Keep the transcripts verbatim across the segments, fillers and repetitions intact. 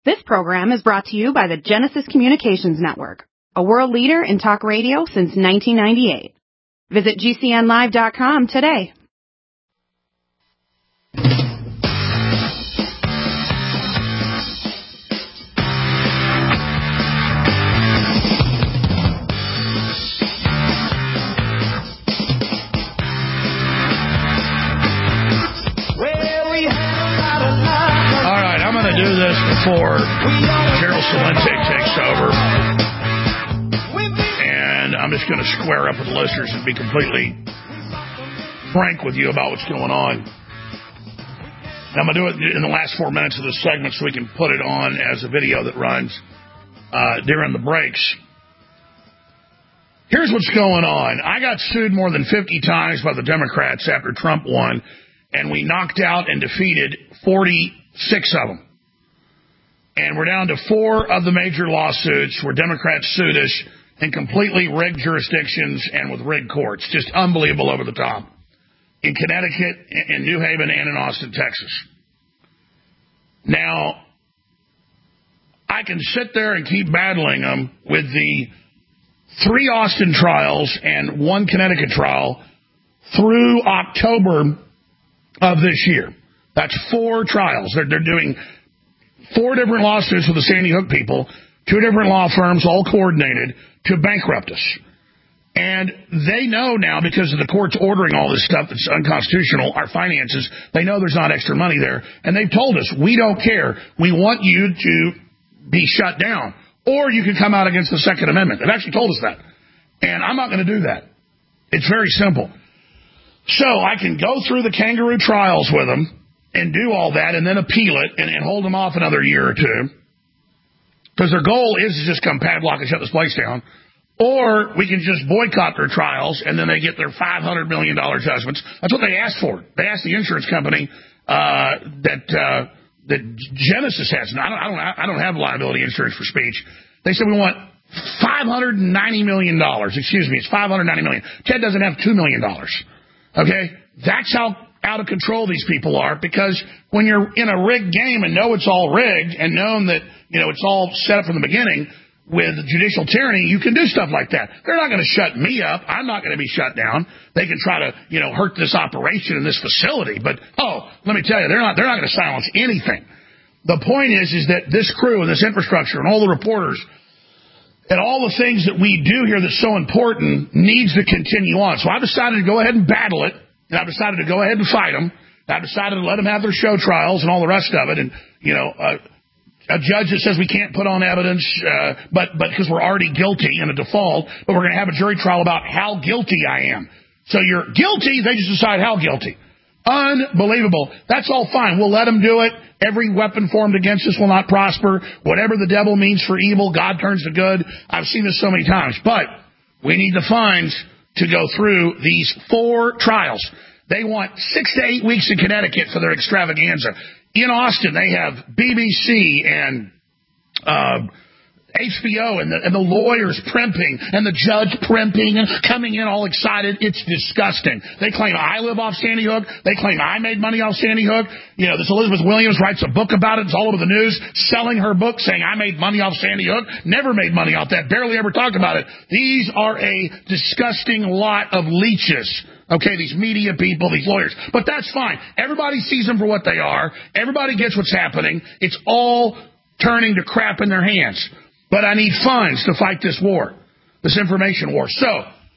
This program is brought to you by the Genesis Communications Network, a world leader in talk radio since nineteen ninety-eight. Visit G C N live dot com today. Do this before Gerald Celente takes over, and I'm just going to square up with the listeners and be completely frank with you about what's going on. And I'm going to do it in the last four minutes of this segment so we can put it on as a video that runs uh, during the breaks. Here's what's going on. I got sued more than fifty times by the Democrats after Trump won, and we knocked out and defeated forty-six of them. And we're down to four of the major lawsuits where Democrats sued us in completely rigged jurisdictions and with rigged courts. Just unbelievable over the top. In Connecticut, in New Haven, and in Austin, Texas. Now, I can sit there and keep battling them with the three Austin trials and one Connecticut trial through October of this year. That's four trials. They're, they're doing four different lawsuits with the Sandy Hook people, two different law firms, all coordinated, to bankrupt us. And they know now, because of the courts ordering all this stuff that's unconstitutional, our finances, they know there's not extra money there. And they've told us, we don't care. We want you to be shut down. Or you can come out against the Second Amendment. They've actually told us that. And I'm not going to do that. It's very simple. So I can go through the kangaroo trials with them and do all that and then appeal it and, and hold them off another year or two. Because their goal is to just come padlock and shut this place down. Or we can just boycott their trials and then they get their five hundred million dollars judgments. That's what they asked for. They asked the insurance company uh, that uh, that Genesis has. Now, I don't, I, don't, I don't have liability insurance for speech. They said we want five hundred ninety million dollars. Excuse me, it's five hundred ninety million dollars. Ted doesn't have two million dollars. Okay? That's how out of control these people are, because when you're in a rigged game and know it's all rigged and known that, you know, it's all set up from the beginning with judicial tyranny, you can do stuff like that. They're not going to shut me up. I'm not going to be shut down. They can try to, you know, hurt this operation in this facility. But, oh, let me tell you, they're not, they're not going to silence anything. The point is, is that this crew and this infrastructure and all the reporters and all the things that we do here that's so important needs to continue on. So I've decided to go ahead and battle it. And I've decided to go ahead and fight them. I've decided to let them have their show trials and all the rest of it. And, you know, uh, a judge that says we can't put on evidence, uh, but but because we're already guilty in a default, but we're going to have a jury trial about how guilty I am. So you're guilty, they just decide how guilty. Unbelievable. That's all fine. We'll let them do it. Every weapon formed against us will not prosper. Whatever the devil means for evil, God turns to good. I've seen this so many times. But we need the fines to go through these four trials. They want six to eight weeks in Connecticut for their extravaganza. In Austin, they have B B C and uh, H B O and the, and the lawyers primping and the judge primping and coming in all excited. It's disgusting. They claim I live off Sandy Hook. They claim I made money off Sandy Hook. You know, this Elizabeth Williams writes a book about it. It's all over the news, selling her book, saying I made money off Sandy Hook. Never made money off that. Barely ever talked about it. These are a disgusting lot of leeches. Okay, these media people, these lawyers. But that's fine. Everybody sees them for what they are. Everybody gets what's happening. It's all turning to crap in their hands. But I need funds to fight this war, this information war. So,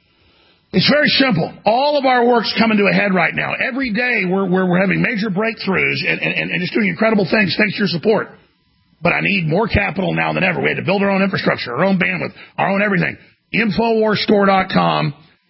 it's very simple. All of our work's coming to a head right now. Every day we're, we're, we're having major breakthroughs and, and, and just doing incredible things thanks to your support. But I need more capital now than ever. We had to build our own infrastructure, our own bandwidth, our own everything. Infowars Store dot com.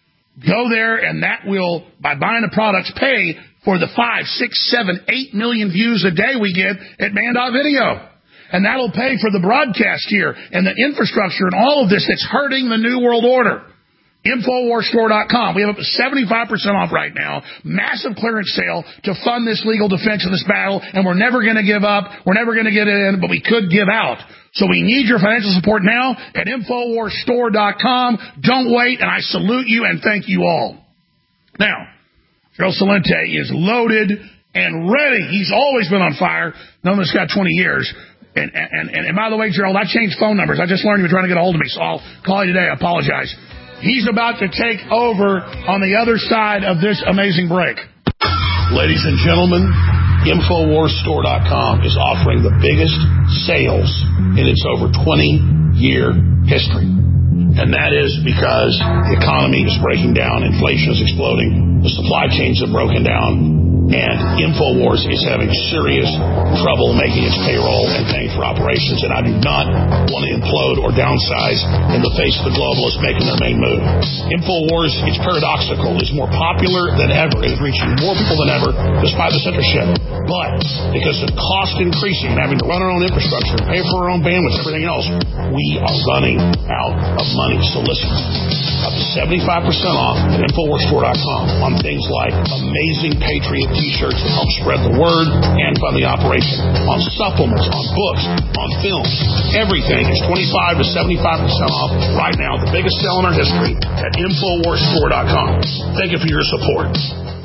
Go there, and that will, by buying the products, pay for the five, six, seven, eight million views a day we get at Man dot Video. And that'll pay for the broadcast here and the infrastructure and all of this that's hurting the New World Order. Infowars Store dot com. We have up to seventy-five percent off right now. Massive clearance sale to fund this legal defense of this battle. And we're never going to give up. We're never going to get it in, but we could give out. So we need your financial support now at Infowars Store dot com. Don't wait, and I salute you and thank you all. Now, Gerald Celente is loaded and ready. He's always been on fire. Known this guy twenty years. And, and, and, and by the way, Gerald, I changed phone numbers. I just learned you were trying to get a hold of me, so I'll call you today. I apologize. He's about to take over on the other side of this amazing break. Ladies and gentlemen, Infowars Store dot com is offering the biggest sales in its over twenty-year history. And that is because the economy is breaking down, inflation is exploding, the supply chains have broken down, and InfoWars is having serious trouble making its payroll and paying for operations. And I do not want to implode or downsize in the face of the globalists making their main move. InfoWars, it's paradoxical, is more popular than ever. It is reaching more people than ever despite the censorship. But because of cost increasing and having to run our own infrastructure and pay for our own bandwidth and everything else, we are running out of money. So listen, up to seventy-five percent off at Infowars Store dot com on things like amazing Patriot t-shirts that help spread the word and fund the operation, on supplements, on books, on films. Everything is twenty-five to seventy-five percent off right now, the biggest sale in our history at Infowars Store dot com. Thank you for your support.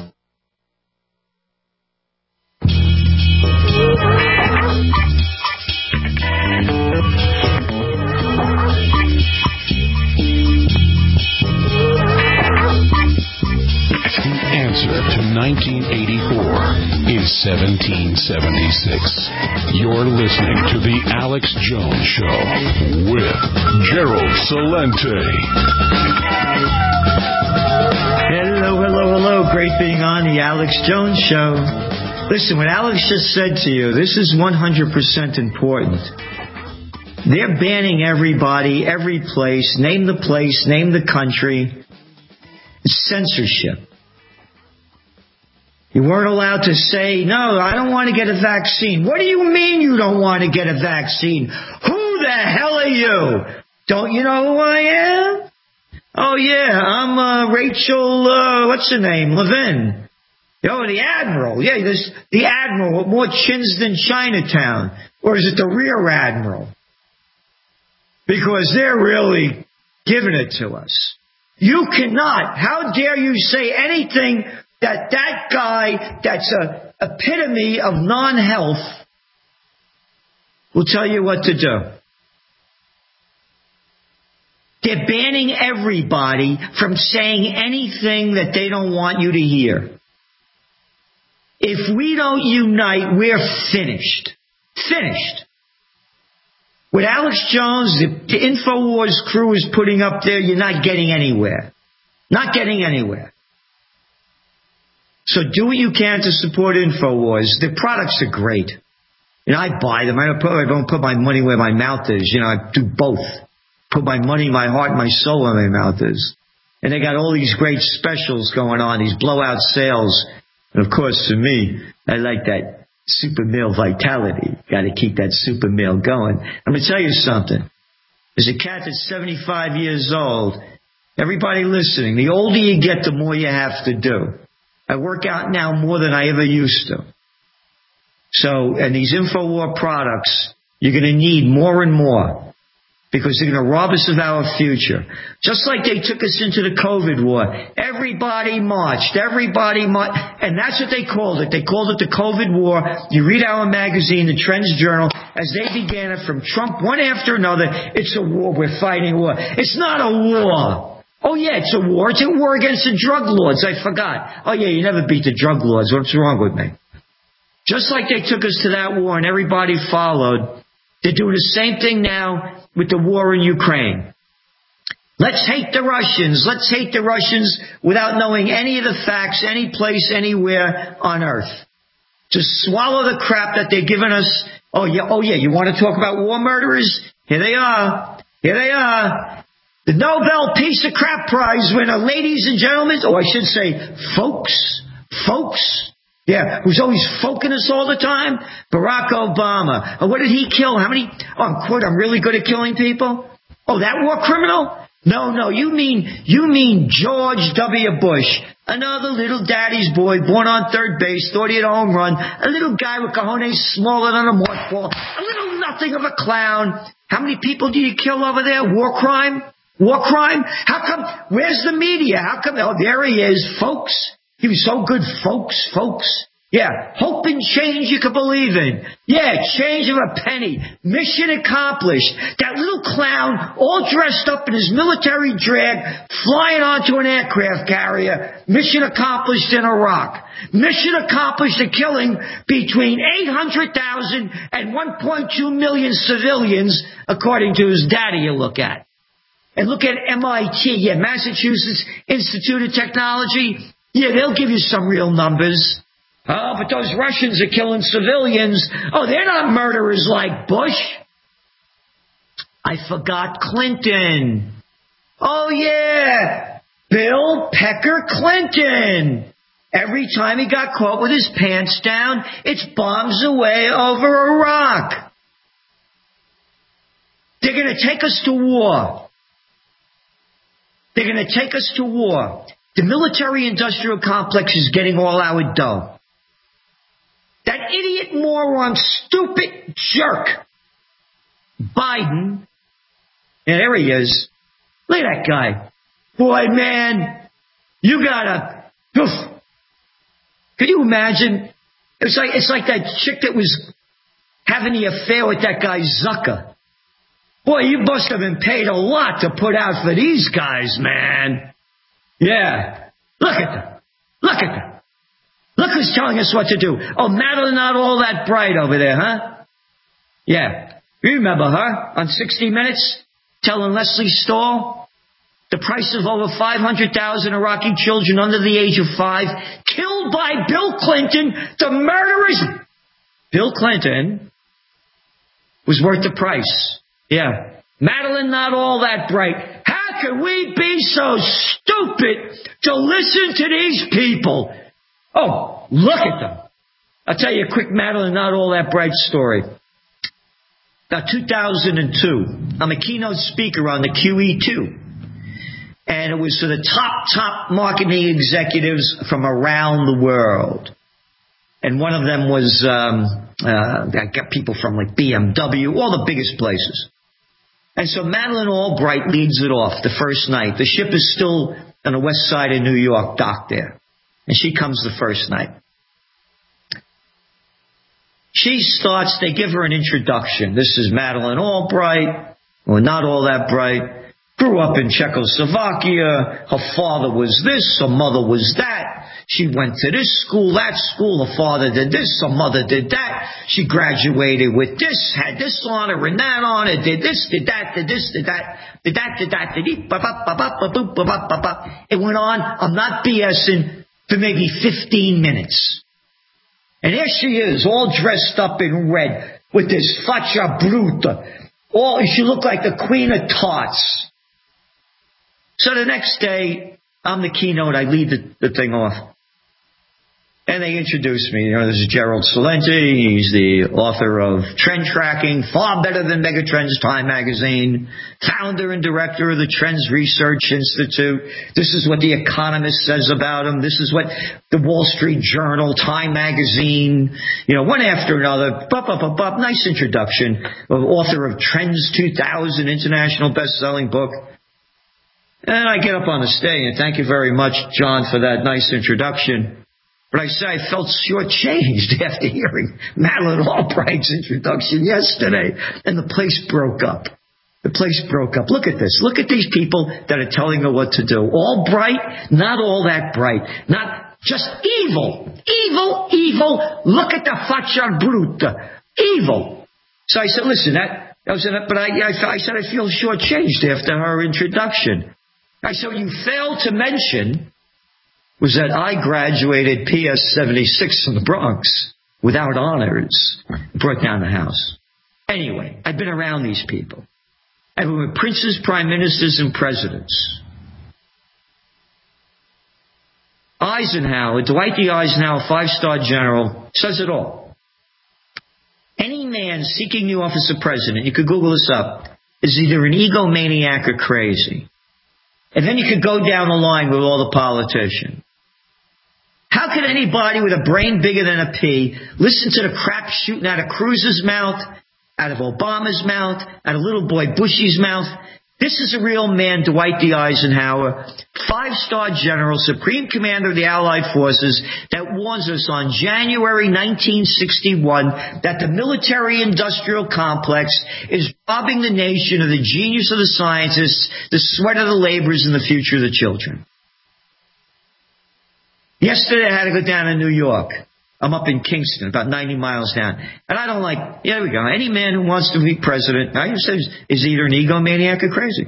To nineteen eighty-four is seventeen seventy-six. You're listening to The Alex Jones Show with Gerald Celente. Hello, hello, hello. Great being on The Alex Jones Show. Listen, what Alex just said to you, this is one hundred percent important. They're banning everybody, every place, name the place, name the country. It's censorship. You weren't allowed to say, no, I don't want to get a vaccine. What do you mean you don't want to get a vaccine? Who the hell are you? Don't you know who I am? Oh, yeah, I'm uh, Rachel, uh, what's her name, Levin. Oh, the Admiral. Yeah, this, the Admiral with more chins than Chinatown. Or is it the Rear Admiral? Because they're really giving it to us. You cannot, how dare you say anything that that guy that's a epitome of non-health will tell you what to do. They're banning everybody from saying anything that they don't want you to hear. If we don't unite, we're finished. Finished. What Alex Jones, the InfoWars crew is putting up there, you're not getting anywhere. Not getting anywhere. So do what you can to support InfoWars. Their products are great. You know, I buy them. I don't put, I don't put my money where my mouth is. You know, I do both. Put my money, my heart, my soul where my mouth is. And they got all these great specials going on, these blowout sales. And of course, for me, I like that super meal vitality. Got to keep that super meal going. I'm going to tell you something. There's a cat that's seventy-five years old. Everybody listening, the older you get, the more you have to do. I work out now more than I ever used to. So, and these InfoWar products, you're going to need more and more because they're going to rob us of our future. Just like they took us into the COVID war. Everybody marched. Everybody marched. And that's what they called it. They called it the COVID war. You read our magazine, the Trends Journal, as they began it from Trump, one after another. It's a war. We're fighting a war. It's not a war. Oh, yeah, it's a war. It's a war against the drug lords. I forgot. Oh, yeah, you never beat the drug lords. What's wrong with me? Just like they took us to that war and everybody followed, they're doing the same thing now with the war in Ukraine. Let's hate the Russians. Let's hate the Russians without knowing any of the facts, any place, anywhere on earth. Just swallow the crap that they're giving us. Oh, yeah, oh, yeah, you want to talk about war murderers? Here they are. Here they are. The Nobel Peace of Crap Prize winner, ladies and gentlemen, or I should say, folks, folks, yeah, who's always folking us all the time, Barack Obama. Oh, what did he kill? How many? Oh, I'm, quote, I'm really good at killing people? Oh, that war criminal? No, no, you mean, you mean George W. Bush, another little daddy's boy born on third base, thought he had a home run, a little guy with cojones smaller than a mothball, a little nothing of a clown. How many people do you kill over there? War crime? War crime? How come? Where's the media? How come? Oh, there he is, folks. He was so good, folks, folks. Yeah, hope and change you can believe in. Yeah, change of a penny. Mission accomplished. That little clown, all dressed up in his military drag, flying onto an aircraft carrier. Mission accomplished in Iraq. Mission accomplished of killing between eight hundred thousand and one point two million civilians, according to his daddy you look at. And look at M I T, yeah, Massachusetts Institute of Technology. Yeah, they'll give you some real numbers. Oh, but those Russians are killing civilians. Oh, they're not murderers like Bush. I forgot Clinton. Oh, yeah. Bill Pecker Clinton. Every time he got caught with his pants down, it's bombs away over Iraq. They're going to take us to war. They're going to take us to war. The military-industrial complex is getting all our dough. That idiot, moron, stupid jerk, Biden, yeah, there he is. Look at that guy. Boy, man, you gotta, oof. Could you imagine? It's like, it's like that chick that was having the affair with that guy Zucker. Boy, you must have been paid a lot to put out for these guys, man. Yeah. Look at them. Look at them. Look who's telling us what to do. Oh, Madeline not all that bright over there, huh? Yeah. You remember her on sixty minutes telling Leslie Stahl the price of over five hundred thousand Iraqi children under the age of five killed by Bill Clinton, the murderous. Bill Clinton was worth the price. Yeah. Madeline not all that bright. How can we be so stupid to listen to these people? Oh, look at them. I'll tell you a quick Madeline not all that bright story. About two thousand two, I'm a keynote speaker on the Q E two. And it was for the top, top marketing executives from around the world. And one of them was, um, uh, I got people from like B M W, all the biggest places. And so Madeleine Albright leads it off the first night. The ship is still on the west side of New York, docked there. And she comes the first night. She starts, they give her an introduction. This is Madeleine Albright, or not all that bright. Grew up in Czechoslovakia. Her father was this, her mother was that. She went to this school, that school. Her father did this, her mother did that. She graduated with this, had this honor and that honor, did this, did that, did this, did that, did that, did that, did that. It went on, I'm not BSing, for maybe fifteen minutes. And here she is, all dressed up in red, with this faccia bruta. All, she looked like the Queen of Tarts. So the next day, I'm the keynote, I lead the, the thing off. And they introduce me. You know, this is Gerald Celente. He's the author of Trend Tracking, far better than Megatrends, Time Magazine. Founder and director of the Trends Research Institute. This is what The Economist says about him. This is what the Wall Street Journal, Time Magazine, you know, one after another. Bup, bup, bup, bup. Nice introduction. Author of Trends two thousand, international best-selling book. And I get up on the stage, and thank you very much, John, for that nice introduction. But I say I felt shortchanged after hearing Madeleine Albright's introduction yesterday, and the place broke up. The place broke up. Look at this. Look at these people that are telling her what to do. All bright, not all that bright. Not just evil. Evil, evil. Look at the faccia bruta. Evil. So I said, listen, that, that was enough, but I, I, I said I feel shortchanged after her introduction. I said, what you failed to mention was that I graduated P S seventy-six from the Bronx without honors. Brought down the house. Anyway, I've been around these people. I've been with princes, prime ministers, and presidents. Eisenhower, Dwight D. Eisenhower, five-star general, says it all. Any man seeking the office of president, you could Google this up, is either an egomaniac or crazy. And then you could go down the line with all the politicians. How could anybody with a brain bigger than a pea listen to the crap shooting out of Cruz's mouth, out of Obama's mouth, out of little boy Bushy's mouth? This is a real man, Dwight D. Eisenhower, five-star general, supreme commander of the Allied forces, that warns us on January nineteen sixty-one that the military-industrial complex is robbing the nation of the genius of the scientists, the sweat of the laborers, and the future of the children. Yesterday I had to go down to New York. I'm up in Kingston, about ninety miles down. And I don't like, yeah, there we go. Any man who wants to be president, I say, is either an egomaniac or crazy.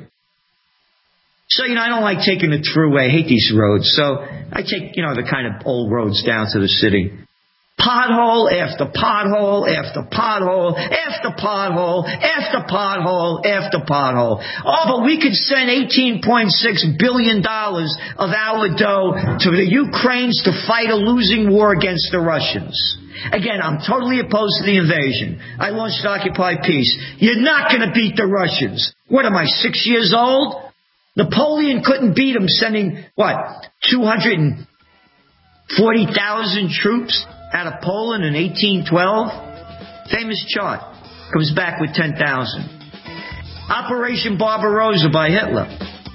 So, you know, I don't like taking the thruway. I hate these roads. So I take, you know, the kind of old roads down to the city. Pothole after pothole after pothole after pothole after pothole after pothole. Oh, but we could send eighteen point six billion dollars of our dough to the Ukrainians to fight a losing war against the Russians. Again, I'm totally opposed to the invasion. I launched Occupy Peace. You're not going to beat the Russians. What am I, six years old? Napoleon couldn't beat them, sending, what, two hundred forty thousand troops out of Poland in eighteen twelve? Famous chart. Comes back with ten thousand. Operation Barbarossa by Hitler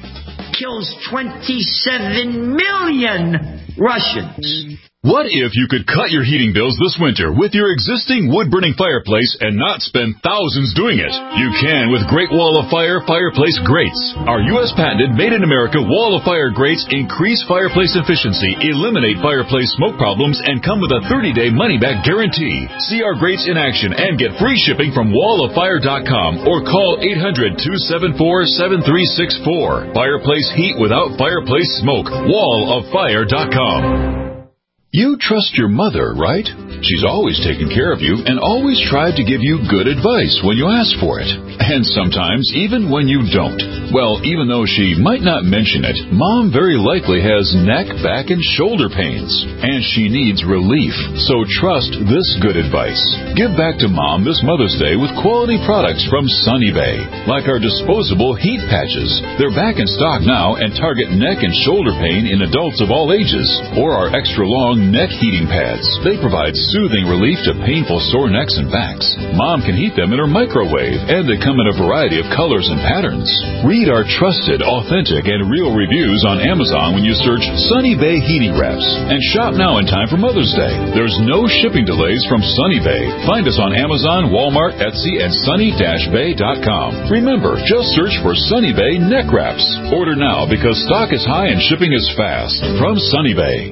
kills twenty-seven million Russians. What if you could cut your heating bills this winter with your existing wood-burning fireplace and not spend thousands doing it? You can with Great Wall of Fire Fireplace Grates. Our U S patented made-in-America Wall of Fire grates increase fireplace efficiency, eliminate fireplace smoke problems, and come with a thirty-day money-back guarantee. See our grates in action and get free shipping from wall of fire dot com or call eight hundred, two seven four, seven three six four. Fireplace heat without fireplace smoke. wall of fire dot com. You trust your mother, right? She's always taken care of you and always tried to give you good advice when you ask for it. And sometimes even when you don't. Well, even though she might not mention it, Mom very likely has neck, back, and shoulder pains. And she needs relief. So trust this good advice. Give back to Mom this Mother's Day with quality products from Sunny Bay. Like our disposable heat patches. They're back in stock now and target neck and shoulder pain in adults of all ages. Or our extra long neck heating pads. They provide soothing relief to painful sore necks and backs. Mom can heat them in her microwave, and they come in a variety of colors and patterns. Read our trusted, authentic, and real reviews on Amazon when you search Sunny Bay Heating Wraps. And shop now in time for Mother's Day. There's no shipping delays from Sunny Bay. Find us on Amazon, Walmart, Etsy, and sunny dash bay dot com. Remember, just search for Sunny Bay Neck Wraps. Order now because stock is high and shipping is fast. From Sunny Bay.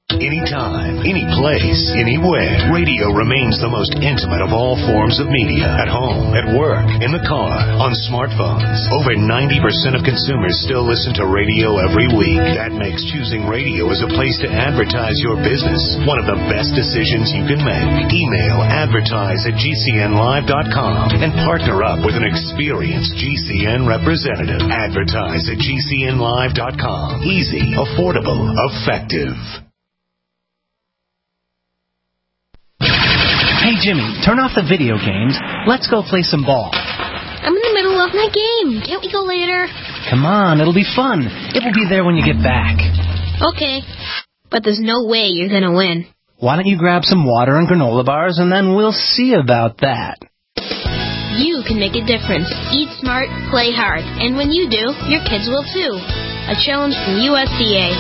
Anytime, any place, anywhere. Radio remains the most intimate of all forms of media. At home, at work, in the car, on smartphones. Over ninety percent of consumers still listen to radio every week. That makes choosing radio as a place to advertise your business one of the best decisions you can make. Email advertise at G C N live dot com and partner up with an experienced G C N representative. Advertise at G C N live dot com. Easy, affordable, effective. Hey, Jimmy, turn off the video games. Let's go play some ball. I'm in the middle of my game. Can't we go later? Come on, it'll be fun. It will be there when you get back. Okay, but there's no way you're going to win. Why don't you grab some water and granola bars, and then we'll see about that. You can make a difference. Eat smart, play hard. And when you do, your kids will too. A challenge from U S D A.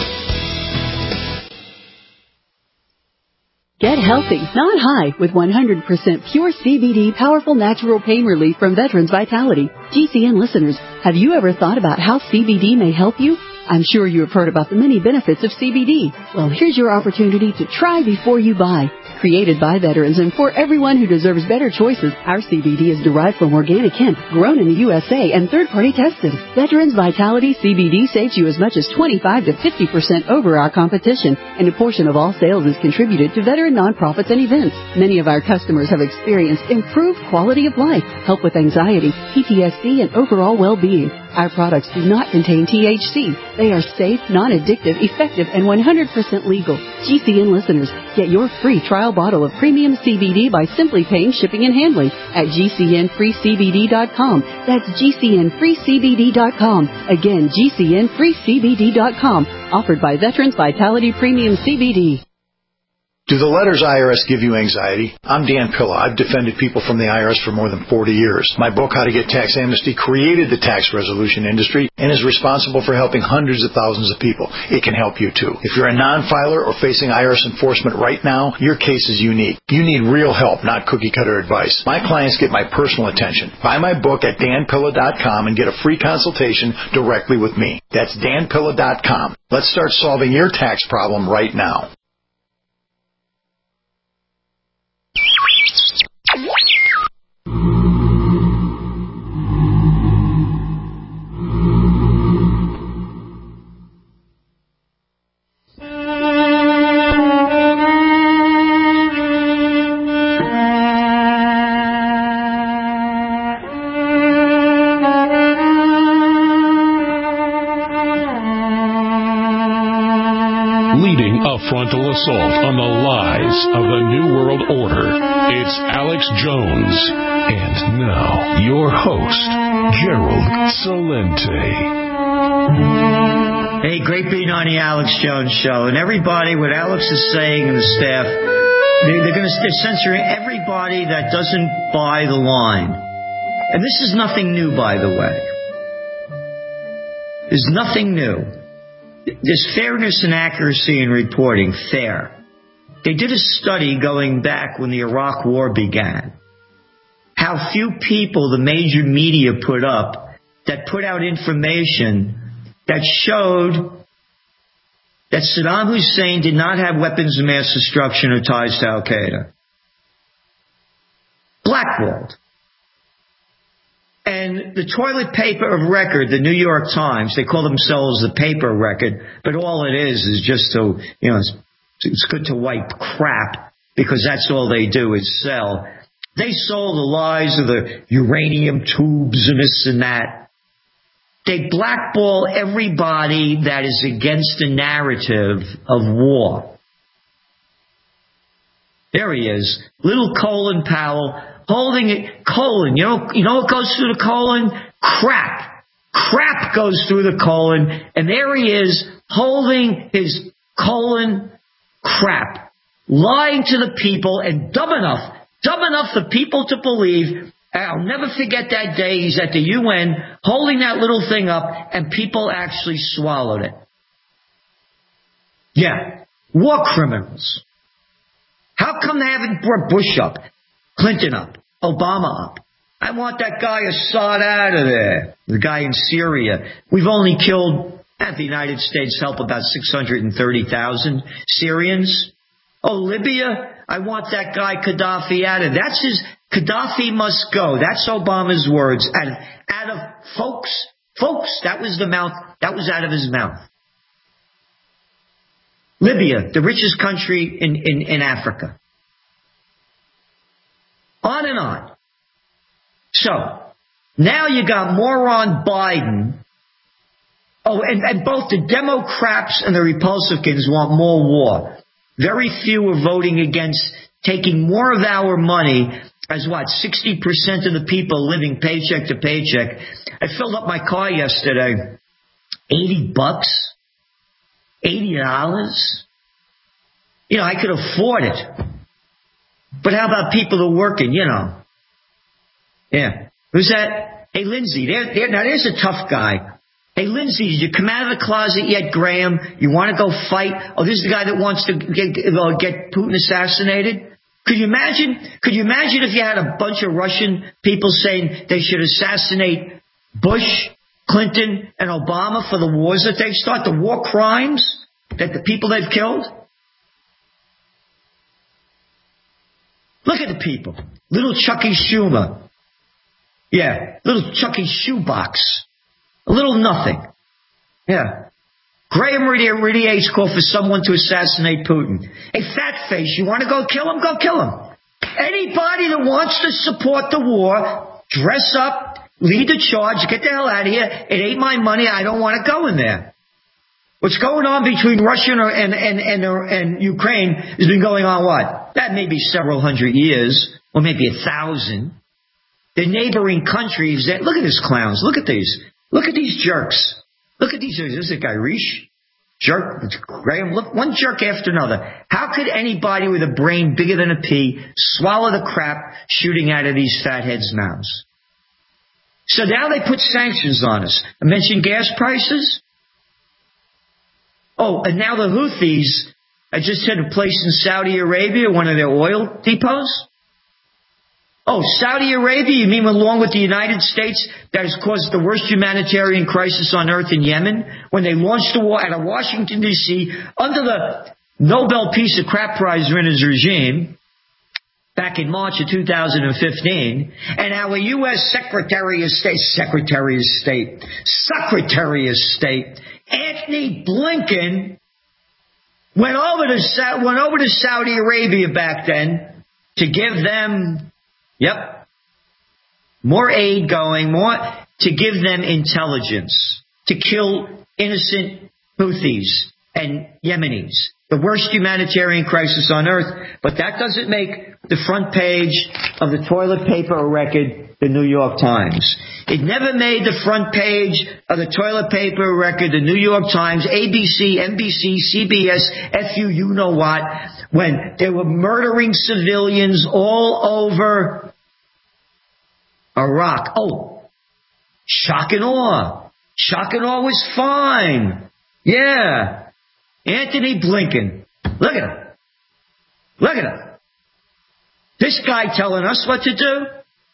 Get healthy, not high, with one hundred percent pure C B D powerful natural pain relief from Veterans Vitality. G C N listeners, have you ever thought about how C B D may help you? I'm sure you have heard about the many benefits of C B D. Well, here's your opportunity to try before you buy. Created by veterans and for everyone who deserves better choices, our C B D is derived from organic hemp, grown in the U S A, and third-party tested. Veterans Vitality C B D saves you as much as twenty-five to fifty percent over our competition, and a portion of all sales is contributed to veteran nonprofits and events. Many of our customers have experienced improved quality of life, help with anxiety, P T S D, and overall well-being. Our products do not contain T H C. They are safe, non-addictive, effective, and one hundred percent legal. G C N listeners, get your free trial bottle of premium C B D by simply paying shipping and handling at G C N free C B D dot com. That's G C N free C B D dot com. Again, G C N free C B D dot com. Offered by Veterans Vitality Premium C B D. Do the letters I R S give you anxiety? I'm Dan Pilla. I've defended people from the I R S for more than forty years. My book, How to Get Tax Amnesty, created the tax resolution industry and is responsible for helping hundreds of thousands of people. It can help you too. If you're a non-filer or facing I R S enforcement right now, your case is unique. You need real help, not cookie-cutter advice. My clients get my personal attention. Buy my book at dan pilla dot com and get a free consultation directly with me. That's dan pilla dot com. Let's start solving your tax problem right now. Frontal assault on the lies of the New World Order. It's Alex Jones. And now, your host, Gerald Celente. Hey, great being on the Alex Jones Show. And everybody, what Alex is saying and the staff, they, they're going to they're censoring everybody that doesn't buy the line. And this is nothing new, by the way. There's nothing new. There's fairness and accuracy in reporting, fair. They did a study going back when the Iraq War began. How few people the major media put up that put out information that showed that Saddam Hussein did not have weapons of mass destruction or ties to Al-Qaeda. Blackballed. And the toilet paper of record, the New York Times, they call themselves the paper record, but all it is is just to, you know, it's, it's good to wipe crap because that's all they do is sell. They sold the lies of the uranium tubes and this and that. They blackball everybody that is against the narrative of war. There he is, little Colin Powell. Holding it, colon, you know, you know what goes through the colon? Crap. Crap goes through the colon, and there he is, holding his colon crap, lying to the people, and dumb enough, dumb enough for people to believe. I'll never forget that day he's at the U N, holding that little thing up, and people actually swallowed it. Yeah, war criminals. How come they haven't brought Bush up? Clinton up, Obama up. I want that guy Assad out of there. The guy in Syria. We've only killed, at the United States help, about six hundred thirty thousand Syrians. Oh, Libya, I want that guy Gaddafi out of there. That's his, Gaddafi must go. That's Obama's words. Out of, out of folks, folks, that was the mouth, that was out of his mouth. Libya, the richest country in, in, in Africa. On and on. So, now you got moron Biden. Oh, and, and both the Democrats and the Republicans want more war. Very few are voting against taking more of our money, as what, sixty percent of the people living paycheck to paycheck. I filled up my car yesterday. eighty bucks? eighty dollars? You know, I could afford it. But how about people who are working, you know? Yeah. Who's that? Hey, Lindsay. There, there, now, there's a tough guy. Hey, Lindsay, did you come out of the closet yet, Graham? You want to go fight? Oh, this is the guy that wants to get, uh, get Putin assassinated? Could you imagine? Could you imagine if you had a bunch of Russian people saying they should assassinate Bush, Clinton, and Obama for the wars that they've started, the war crimes that the people they've killed? Look at the people. Little Chucky Schumer. Yeah, little Chucky Shoebox. A little nothing. Yeah. Graham radiates call for someone to assassinate Putin. Hey, fat face, you want to go kill him? Go kill him. Anybody that wants to support the war, dress up, lead the charge, get the hell out of here. It ain't my money. I don't want to go in there. What's going on between Russia and, and, and, and Ukraine has been going on what? That may be several hundred years, or maybe a thousand. The neighboring countries, that, look at these clowns. Look at these. Look at these jerks. Look at these. This is a guy, Rish. Jerk, Graham, look, one jerk after another. How could anybody with a brain bigger than a pea swallow the crap shooting out of these fatheads' mouths? So now they put sanctions on us. I mentioned gas prices. Oh, and now the Houthis, I just hit a place in Saudi Arabia, one of their oil depots. Oh, Saudi Arabia, you mean along with the United States that has caused the worst humanitarian crisis on earth in Yemen when they launched a war out of Washington, D C under the Nobel Peace of Crap Prize winner's regime back in March of two thousand fifteen, and our U S Secretary of State, Secretary of State, Secretary of State, Anthony Blinken went over to, went over to Saudi Arabia back then to give them Yep. More aid going, more to give them intelligence, to kill innocent Houthis and Yemenis. The worst humanitarian crisis on earth. But that doesn't make the front page of the toilet paper record, the New York Times. It never made the front page of the toilet paper record, the New York Times, A B C, N B C, C B S, F U, you know what, when they were murdering civilians all over Iraq. Oh, shock and awe. Shock and awe was fine. Yeah. Anthony Blinken. Look at him. Look at him. This guy telling us what to do.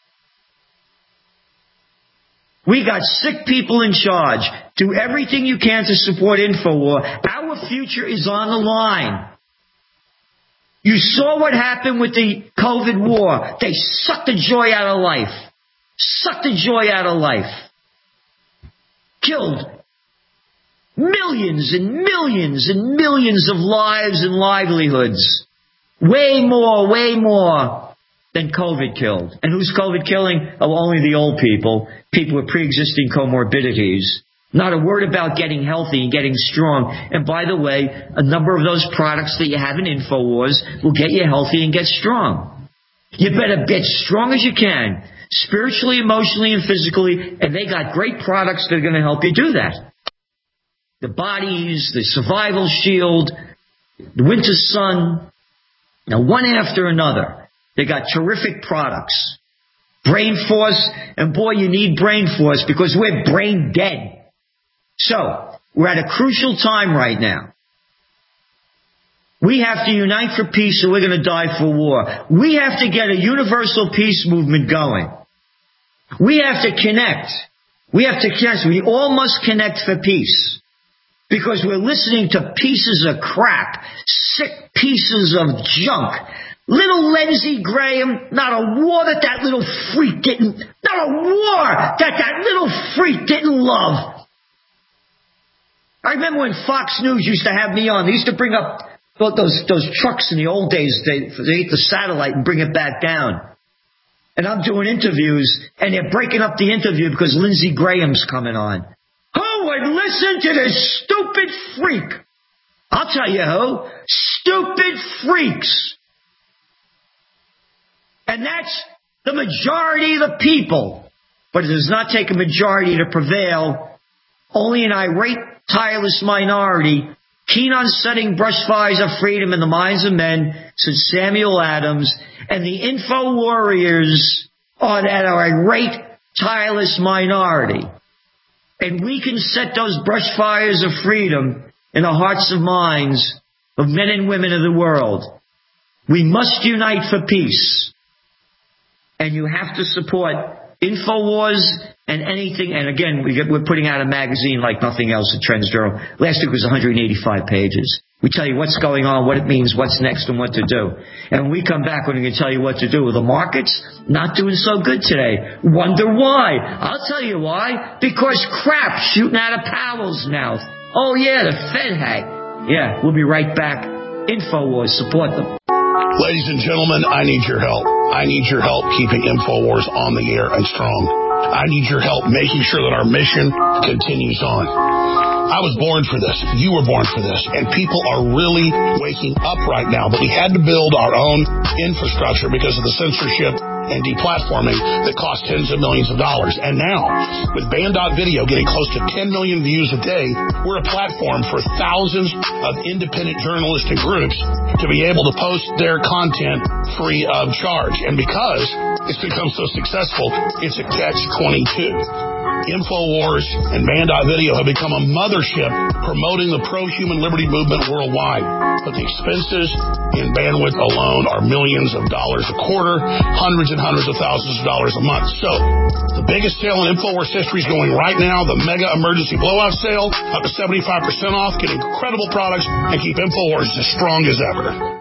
We got sick people in charge. Do everything you can to support InfoWar. Our future is on the line. You saw what happened with the COVID war. They sucked the joy out of life. Sucked the joy out of life. Killed millions and millions and millions of lives and livelihoods. Way more, way more than COVID killed. And who's COVID killing? Oh, only the old people. People with pre-existing comorbidities. Not a word about getting healthy and getting strong. And by the way, a number of those products that you have in InfoWars will get you healthy and get strong. You better get strong as you can. Spiritually, emotionally, and physically, and they got great products that are going to help you do that. The bodies, the survival shield, the winter sun, now one after another. They got terrific products. Brain Force, and boy, you need Brain Force because we're brain dead. So, we're at a crucial time right now. We have to unite for peace or we're going to die for war. We have to get a universal peace movement going. We have to connect. We have to connect. We all must connect for peace. Because we're listening to pieces of crap, sick pieces of junk. Little Lindsey Graham, not a war that that little freak didn't, not a war that that little freak didn't love. I remember when Fox News used to have me on. They used to bring up those those trucks in the old days. They, they hit the satellite and bring it back down. And I'm doing interviews, and they're breaking up the interview because Lindsey Graham's coming on. Who would listen to this stupid freak? I'll tell you who. Stupid freaks. And that's the majority of the people. But it does not take a majority to prevail. Only an irate, tireless minority, keen on setting brush fires of freedom in the minds of men, said Samuel Adams, and the info warriors are that irate, tireless minority. And we can set those brush fires of freedom in the hearts and minds of men and women of the world. We must unite for peace. And you have to support InfoWars and anything. And again, we get, we're putting out a magazine like nothing else at Trends Journal. Last week was one hundred eighty-five pages. We tell you what's going on, what it means, what's next, and what to do. And when we come back, we're going to tell you what to do. The market's not doing so good today. Wonder why? I'll tell you why. Because crap shooting out of Powell's mouth. Oh, yeah, the Fed hack. Yeah, we'll be right back. InfoWars, support them. Ladies and gentlemen, I need your help. I need your help keeping InfoWars on the air and strong. I need your help making sure that our mission continues on. I was born for this. You were born for this. And people are really waking up right now. But we had to build our own infrastructure because of the censorship and deplatforming that cost tens of millions of dollars. And now, with Band.video getting close to ten million views a day, we're a platform for thousands of independent journalists and groups to be able to post their content free of charge. And because it's become so successful, it's a catch twenty-two. InfoWars and Band.video have become a mothership promoting the pro-human liberty movement worldwide. But the expenses in bandwidth alone are millions of dollars a quarter, hundreds and hundreds of thousands of dollars a month. So, the biggest sale in InfoWars history is going right now, the Mega Emergency Blowout Sale, up to seventy-five percent off, get incredible products, and keep InfoWars as strong as ever.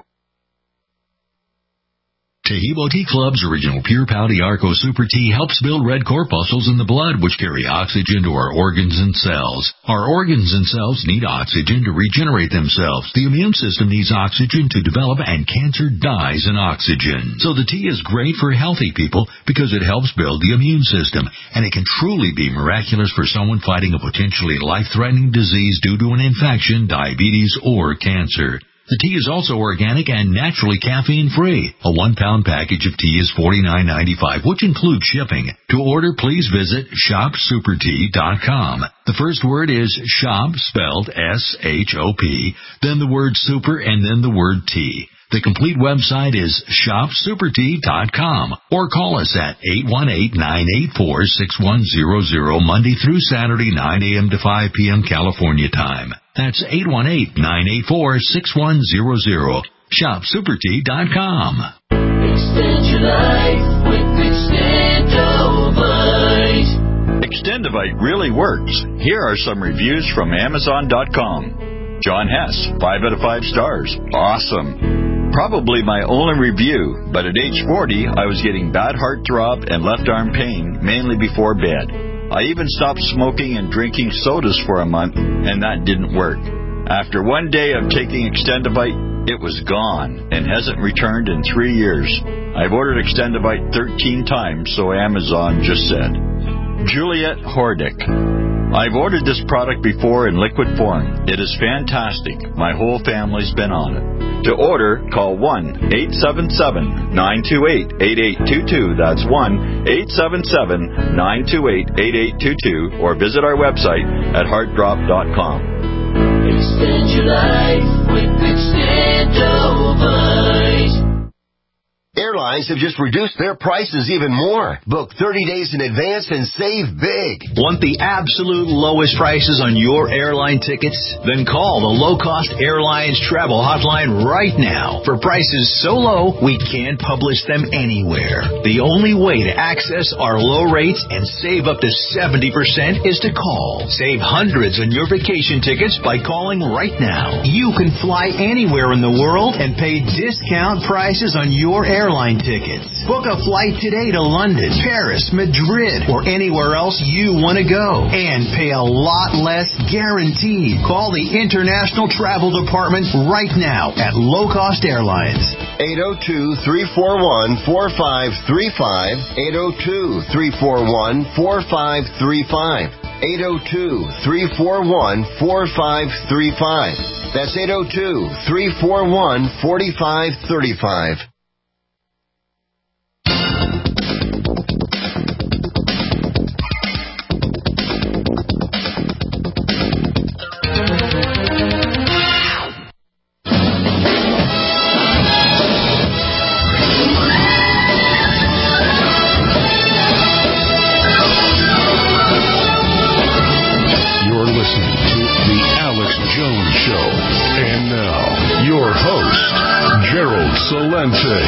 Taheebo Tea Club's original Pure Pouty Arco Super Tea helps build red corpuscles in the blood, which carry oxygen to our organs and cells. Our organs and cells need oxygen to regenerate themselves. The immune system needs oxygen to develop, and cancer dies in oxygen. So the tea is great for healthy people because it helps build the immune system, and it can truly be miraculous for someone fighting a potentially life-threatening disease due to an infection, diabetes, or cancer. The tea is also organic and naturally caffeine-free. A one-pound package of tea is forty-nine ninety-five, which includes shipping. To order, please visit shop super tea dot com. The first word is shop, spelled S H O P, then the word super, and then the word tea. The complete website is shop super tea dot com, or call us at eight one eight, nine eight four, six one zero zero Monday through Saturday, nine a.m. to five p.m. California time. That's eight one eight, nine eight four, six one zero zero. shop super tea dot com. Extend your life with Extendovite. Extendovite really works. Here are some reviews from Amazon dot com. John Hess, five out of five stars. Awesome. Probably my only review, but at age forty, I was getting bad heart throb and left arm pain, mainly before bed. I even stopped smoking and drinking sodas for a month, and that didn't work. After one day of taking Extendovite, it was gone and hasn't returned in three years. I've ordered Extendovite thirteen times, so Amazon just said. Juliet Hordick. I've ordered this product before in liquid form. It is fantastic. My whole family's been on it. To order, call one eight seven seven, nine two eight, eight eight two two. That's one eight seven seven, nine two eight, eight eight two two, or visit our website at heart drop dot com. Extend your life with Extendovite. Airlines have just reduced their prices even more. Book thirty days in advance and save big. Want the absolute lowest prices on your airline tickets? Then call the Low Cost Airlines Travel Hotline right now. For prices so low, we can't publish them anywhere. The only way to access our low rates and save up to seventy percent is to call. Save hundreds on your vacation tickets by calling right now. You can fly anywhere in the world and pay discount prices on your airline Airline tickets. Book a flight today to London, Paris, Madrid, or anywhere else you want to go, and pay a lot less guaranteed. Call the International Travel Department right now at Low Cost Airlines. eight oh two, three four one, four five three five, eight oh two, three four one, four five three five, eight oh two, three four one, four five three five. That's eight oh two, three four one, four five three five. Salente.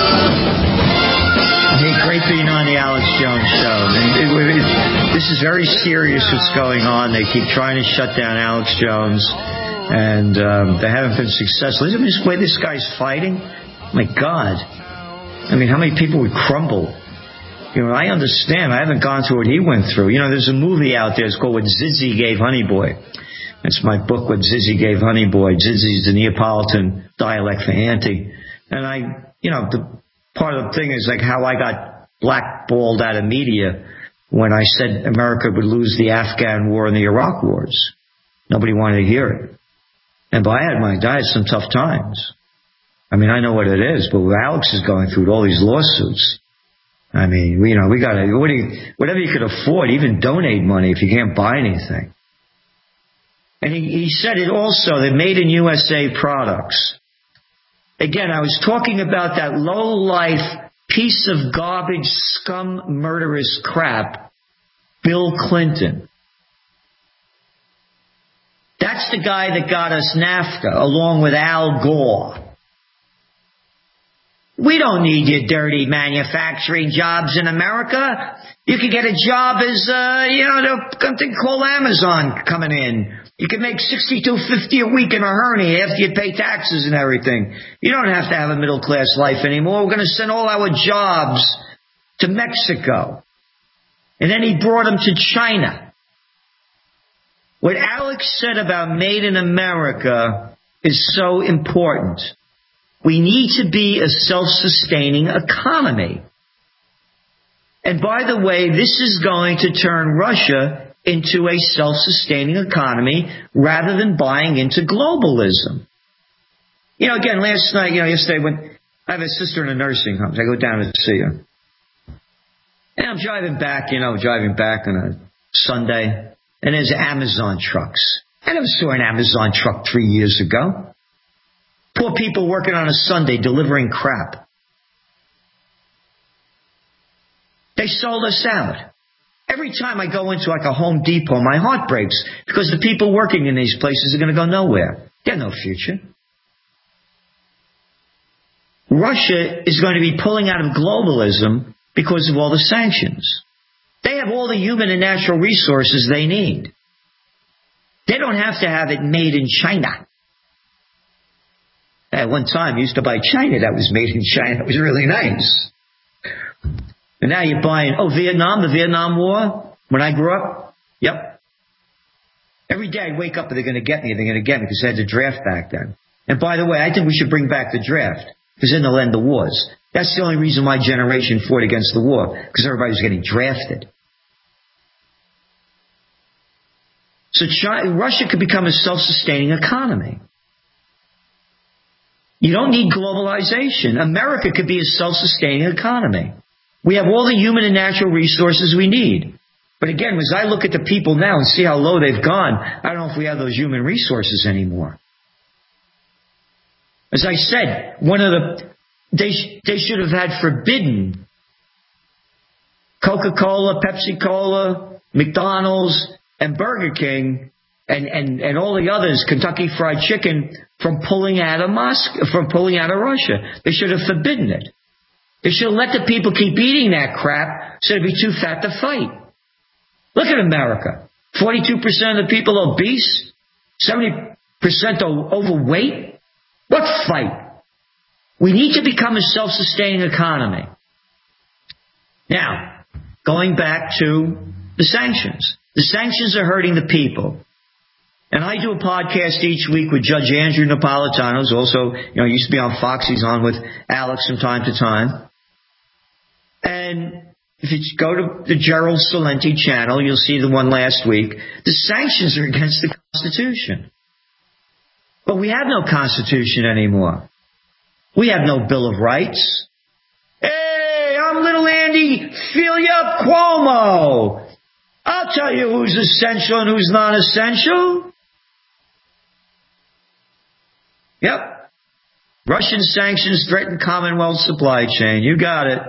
Hey, great being on the Alex Jones Show. And it, it, it, this is very serious what's going on. They keep trying to shut down Alex Jones, and um, they haven't been successful. Look at the way this guy's fighting. My God. I mean, how many people would crumble? You know, I understand. I haven't gone through what he went through. You know, there's a movie out there. It's called What Zizzy Gave Honey Boy. It's my book, What Zizzy Gave Honey Boy. Zizzy's the Neapolitan dialect for auntie. And I, you know, the part of the thing is like how I got blackballed out of media when I said America would lose the Afghan war and the Iraq wars. Nobody wanted to hear it. And but I had my, I had some tough times. I mean, I know what it is, but what Alex is going through with all these lawsuits, I mean, you know, we got to, what do you, whatever you could afford, even donate money if you can't buy anything. And he, he said it also, that made in U S A products. Again, I was talking about that low-life piece of garbage, scum, murderous crap, Bill Clinton. That's the guy that got us NAFTA, along with Al Gore. We don't need your dirty manufacturing jobs in America. You could get a job as, uh, you know, something called Amazon coming in. You can make sixty-two fifty a week in a hurry after you pay taxes and everything. You don't have to have a middle-class life anymore. We're going to send all our jobs to Mexico. And then he brought them to China. What Alex said about Made in America is so important. We need to be a self-sustaining economy. And by the way, this is going to turn Russia into a self-sustaining economy rather than buying into globalism. You know, again, last night, you know, yesterday when I have a sister in a nursing home, so I go down to see her. And I'm driving back, you know, driving back on a Sunday, and there's Amazon trucks. I never saw an Amazon truck three years ago. Poor people working on a Sunday delivering crap. They sold us out. Every time I go into like a Home Depot, my heart breaks because the people working in these places are going to go nowhere. They have no future. Russia is going to be pulling out of globalism because of all the sanctions. They have all the human and natural resources they need. They don't have to have it made in China. At one time, you used to buy China that was made in China. It was really nice. And now you're buying, oh, Vietnam, the Vietnam War, when I grew up, yep. Every day I'd wake up and they're going to get me, they're going to get me because they had the draft back then. And by the way, I think we should bring back the draft because then they'll end the wars. That's the only reason my generation fought against the war, because everybody was getting drafted. So China, Russia could become a self-sustaining economy. You don't need globalization. America could be a self-sustaining economy. We have all the human and natural resources we need. But again, as I look at the people now and see how low they've gone, I don't know if we have those human resources anymore. As I said, one of the they they should have had forbidden Coca-Cola, Pepsi-Cola, McDonald's, and Burger King, and, and, and all the others, Kentucky Fried Chicken, from pulling out of Moscow, from pulling out of Russia. They should have forbidden it. They should have let the people keep eating that crap so they'd be too fat to fight. Look at America. forty-two percent of the people obese, seventy percent overweight. What fight? We need to become a self-sustaining economy. Now, going back to the sanctions. The sanctions are hurting the people. And I do a podcast each week with Judge Andrew Napolitano, who's also, you know, used to be on Fox. He's on with Alex from time to time. And if you go to the Gerald Celente channel, you'll see the one last week. The sanctions are against the Constitution. But we have no Constitution anymore. We have no Bill of Rights. Hey, I'm little Andy Filia Cuomo. I'll tell you who's essential and who's not essential. Yep. Russian sanctions threaten Commonwealth supply chain. You got it.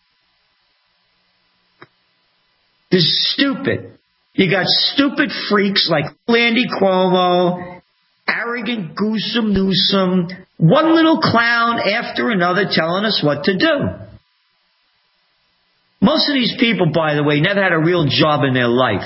This is stupid. You got stupid freaks like Andy Cuomo, arrogant Goosum Newsom, one little clown after another telling us what to do. Most of these people, by the way, never had a real job in their life.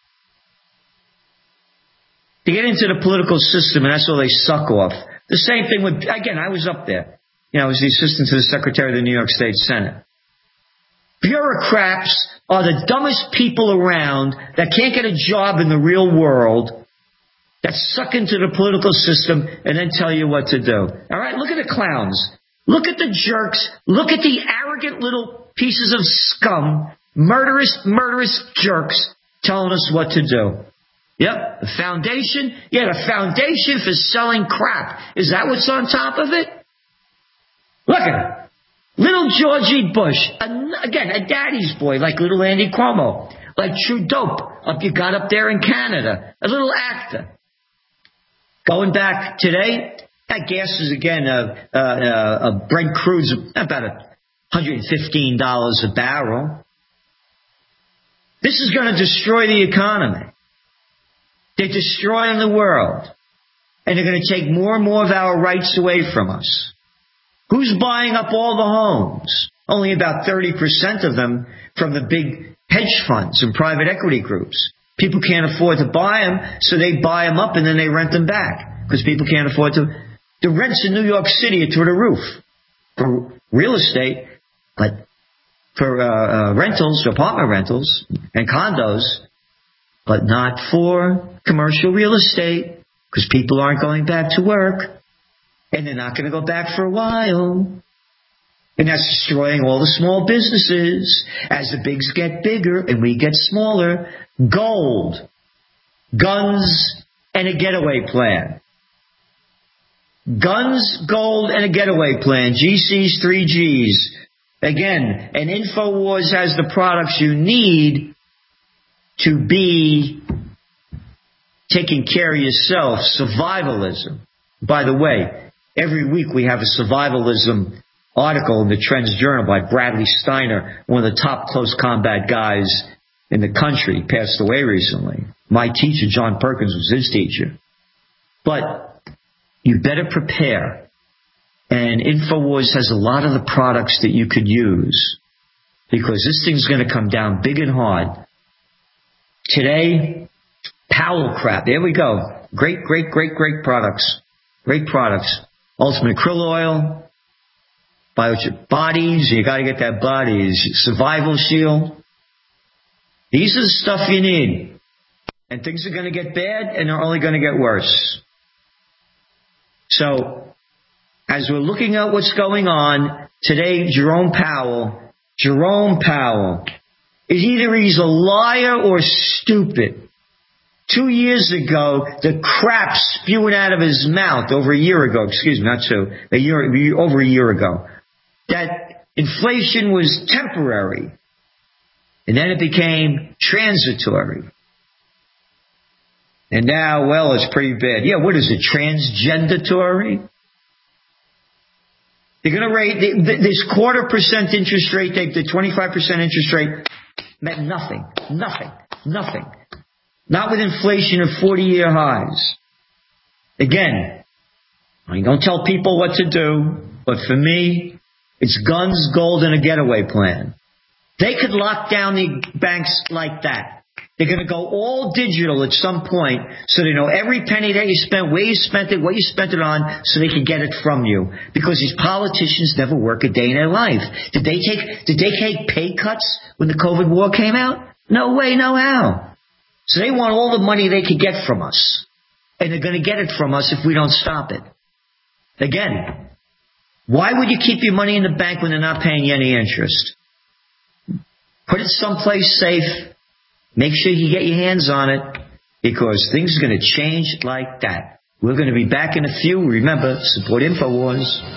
They get into the political system and that's all they suck off. The same thing with, again, I was up there. You know, I was the assistant to the Secretary of the New York State Senate. Bureaucrats are the dumbest people around that can't get a job in the real world, that suck into the political system and then tell you what to do. All right, look at the clowns. Look at the jerks. Look at the arrogant little pieces of scum, murderous, murderous jerks telling us what to do. Yep, the foundation. Yeah, the foundation for selling crap. Is that what's on top of it? Look at it. Little Georgie Bush, again, a daddy's boy, like little Andy Cuomo, like True Dope, up you got up there in Canada, a little actor. Going back today, that gas is again, uh, uh, uh, Brent crude's about one hundred fifteen dollars a barrel. This is going to destroy the economy. They're destroying the world. And they're going to take more and more of our rights away from us. Who's buying up all the homes? Only about thirty percent of them from the big hedge funds and private equity groups. People can't afford to buy them, so they buy them up and then they rent them back because people can't afford to. The rents in New York City are through the roof for real estate, but for uh, uh, rentals, apartment rentals and condos, but not for commercial real estate because people aren't going back to work. And they're not going to go back for a while. And that's destroying all the small businesses. As the bigs get bigger and we get smaller, gold, guns, and a getaway plan. Guns, gold, and a getaway plan. G Cs, three Gs. Again, and InfoWars has the products you need to be taking care of yourself. Survivalism. By the way, every week we have a survivalism article in the Trends Journal by Bradley Steiner, one of the top close combat guys in the country. He passed away recently. My teacher, John Perkins, was his teacher. But you better prepare. And InfoWars has a lot of the products that you could use because this thing's going to come down big and hard. Today, Powell crap. There we go. Great, great, great, great products. Great products. Ultimate krill oil, biochip bodies, you got to get that bodies, survival shield. These are the stuff you need. And things are going to get bad and they're only going to get worse. So, as we're looking at what's going on, today Jerome Powell, Jerome Powell, is either he's a liar or stupid. Two years ago, the crap spewing out of his mouth over a year ago, excuse me, not two, a year, over a year ago, that inflation was temporary. And then it became transitory. And now, well, it's pretty bad. Yeah, what is it, transgendatory? They're going to rate, this quarter percent interest rate, the twenty-five percent interest rate, meant nothing, nothing, nothing. Not with inflation of forty-year highs. Again, I don't tell people what to do, but for me, it's guns, gold, and a getaway plan. They could lock down the banks like that. They're going to go all digital at some point so they know every penny that you spent, where you spent it, what you spent it on, so they can get it from you. Because these politicians never work a day in their life. Did they take, did they take pay cuts when the COVID war came out? No way, no how. So they want all the money they could get from us. And they're going to get it from us if we don't stop it. Again, why would you keep your money in the bank when they're not paying you any interest? Put it someplace safe. Make sure you get your hands on it because things are going to change like that. We're going to be back in a few. Remember, support InfoWars.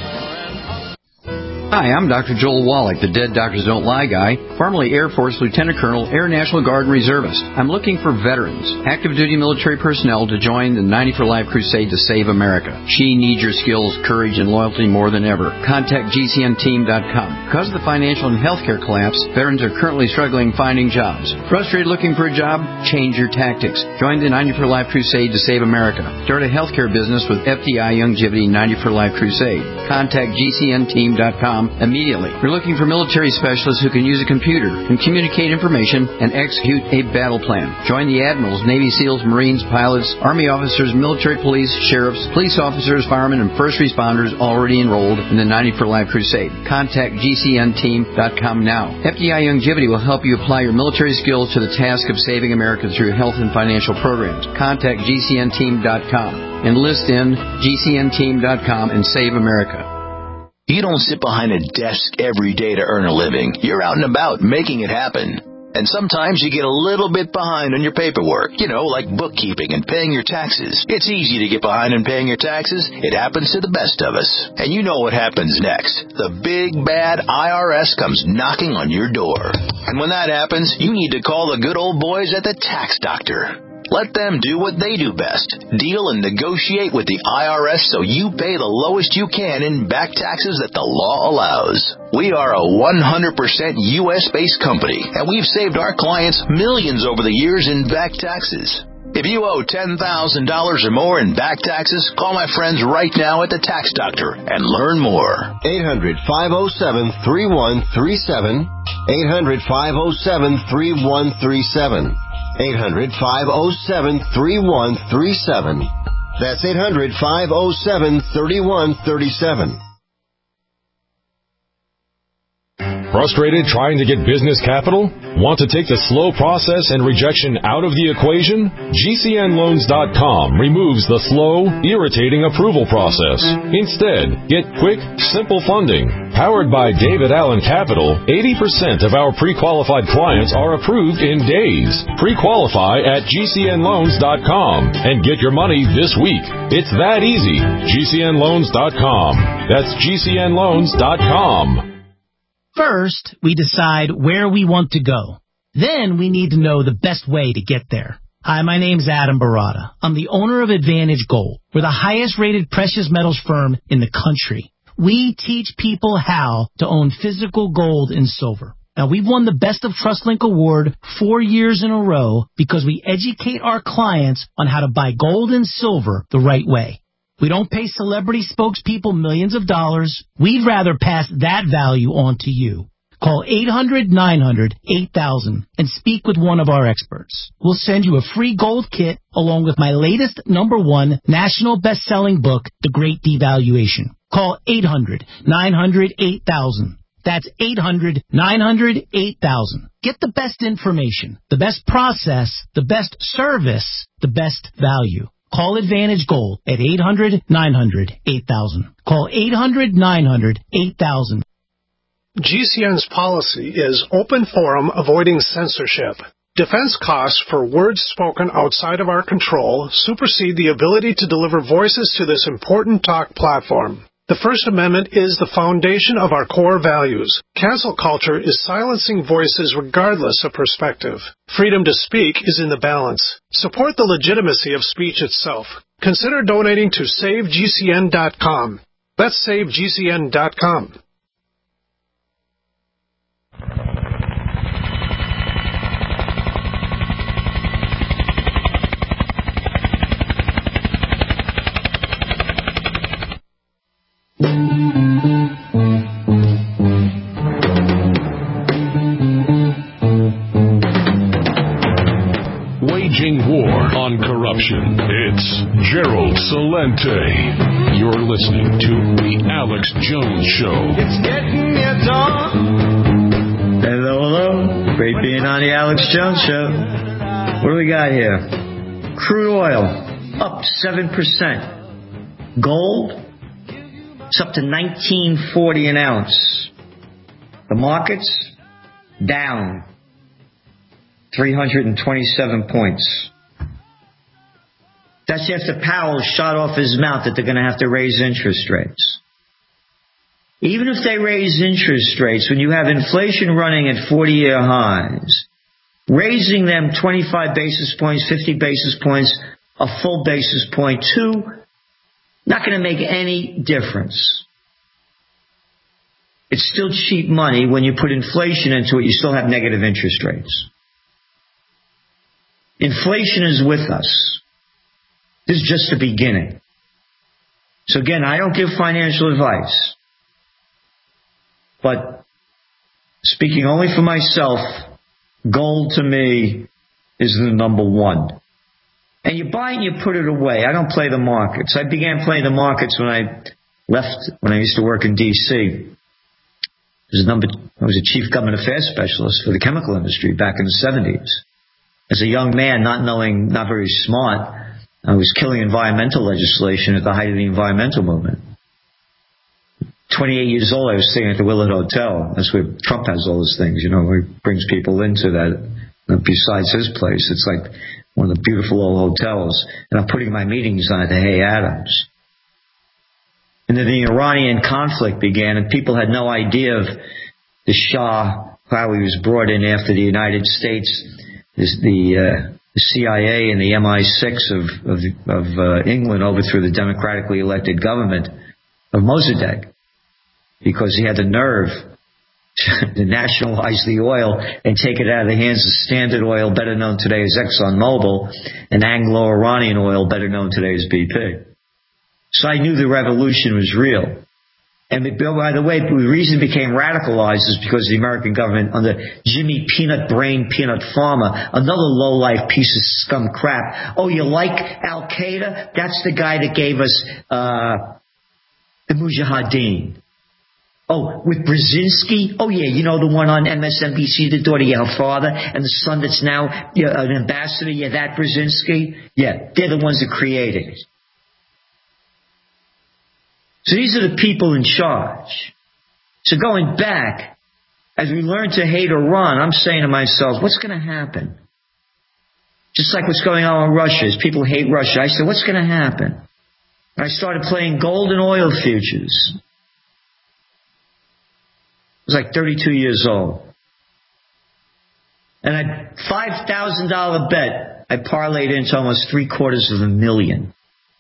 Hi, I'm Doctor Joel Wallach, the Dead Doctors Don't Lie guy, formerly Air Force Lieutenant Colonel, Air National Guard and Reservist. I'm looking for veterans, active duty military personnel to join the ninety for Life crusade to save America. She needs your skills, courage, and loyalty more than ever. Contact G C N team dot com. Because of the financial and healthcare collapse, veterans are currently struggling finding jobs. Frustrated looking for a job? Change your tactics. Join the ninety for Life crusade to save America. Start a healthcare business with F D I Youngevity ninety for Life crusade. Contact G C N team dot com immediately. We're looking for military specialists who can use a computer and communicate information and execute a battle plan. Join the admirals, Navy SEALs, Marines, pilots, Army officers, military police, sheriffs, police officers, firemen, and first responders already enrolled in the ninety for Life crusade. Contact G C N team dot com now. F D I Youngevity will help you apply your military skills to the task of saving America through health and financial programs. Contact G C N team dot com. Enlist in G C N team dot com and save America. You don't sit behind a desk every day to earn a living. You're out and about making it happen. And sometimes you get a little bit behind on your paperwork, you know, like bookkeeping and paying your taxes. It's easy to get behind on paying your taxes. It happens to the best of us. And you know what happens next. The big, bad I R S comes knocking on your door. And when that happens, you need to call the good old boys at the Tax Doctor. Let them do what they do best. Deal and negotiate with the I R S so you pay the lowest you can in back taxes that the law allows. We are a one hundred percent U S-based company, and we've saved our clients millions over the years in back taxes. If you owe ten thousand dollars or more in back taxes, call my friends right now at the Tax Doctor and learn more. eight hundred, five oh seven, three one three seven. eight hundred, five oh seven, three one three seven. eight hundred, five oh seven, three one three seven. That's eight hundred, five oh seven, three one three seven. Frustrated trying to get business capital? Want to take the slow process and rejection out of the equation? G C N loans dot com removes the slow, irritating approval process. Instead, get quick, simple funding. Powered by David Allen Capital, eighty percent of our pre-qualified clients are approved in days. Pre-qualify at G C N loans dot com and get your money this week. It's that easy. G C N loans dot com. That's G C N loans dot com. First, we decide where we want to go. Then we need to know the best way to get there. Hi, my name's Adam Barada. I'm the owner of Advantage Gold. We're the highest rated precious metals firm in the country. We teach people how to own physical gold and silver. Now, we've won the Best of TrustLink Award four years in a row because we educate our clients on how to buy gold and silver the right way. We don't pay celebrity spokespeople millions of dollars. We'd rather pass that value on to you. Call eight hundred, nine hundred, eight thousand and speak with one of our experts. We'll send you a free gold kit along with my latest number one national best-selling book, The Great Devaluation. Call eight hundred, nine hundred, eight thousand. That's eight hundred, nine hundred, eight thousand. Get the best information, the best process, the best service, the best value. Call Advantage Gold at eight hundred, nine hundred, eight thousand. Call eight hundred, nine hundred, eight thousand. G C N's policy is open forum avoiding censorship. Defense costs for words spoken outside of our control supersede the ability to deliver voices to this important talk platform. The First Amendment is the foundation of our core values. Cancel culture is silencing voices regardless of perspective. Freedom to speak is in the balance. Support the legitimacy of speech itself. Consider donating to save G C N dot com. That's save G C N dot com. Waging war on corruption. It's Gerald Celente. You're listening to The Alex Jones Show. It's getting near dawn. Hello, hello. Great being on The Alex Jones Show. What do we got here? Crude oil up seven percent. Gold, it's up to nineteen forty an ounce. The markets down three hundred twenty-seven points. That's after Powell shot off his mouth that they're going to have to raise interest rates. Even if they raise interest rates, when you have inflation running at forty-year highs, raising them twenty-five basis points, fifty basis points, a full basis point, two, not going to make any difference. It's still cheap money. When you put inflation into it, you still have negative interest rates. Inflation is with us. This is just the beginning. So again, I don't give financial advice. But speaking only for myself, gold to me is the number one. And you buy it and you put it away. I don't play the markets. I began playing the markets when I left, when I used to work in D C I was, number, I was a chief government affairs specialist for the chemical industry back in the seventies. As a young man, not knowing, not very smart, I was killing environmental legislation at the height of the environmental movement. twenty-eight years old, I was staying at the Willard Hotel. That's where Trump has all his things, you know, where he brings people into that. Besides his place, it's like one of the beautiful old hotels. And I'm putting my meetings on at the Hay Adams. And then the Iranian conflict began, and people had no idea of the Shah, how he was brought in after the United States, this, the, uh, the C I A and the M I six of, of, of uh, England overthrew the democratically elected government of Mossadegh because he had the nerve to nationalize the oil and take it out of the hands of Standard Oil, better known today as ExxonMobil, and Anglo-Iranian Oil, better known today as B P. So I knew the revolution was real. And by the way, the reason it became radicalized is because the American government, under Jimmy Peanut Brain Peanut Farmer, another low-life piece of scum crap. Oh, you like Al-Qaeda? That's the guy that gave us uh, the Mujahideen. Oh, with Brzezinski? Oh, yeah, you know the one on M S N B C, the daughter of your father, and the son that's now yeah, an ambassador? Yeah, that Brzezinski? Yeah, they're the ones that created it. So these are the people in charge. So going back, as we learn to hate Iran, I'm saying to myself, what's going to happen? Just like what's going on in Russia, as people hate Russia. I said, what's going to happen? And I started playing gold and oil futures. I was like thirty-two years old. And a five thousand dollars bet, I parlayed into almost three quarters of a million.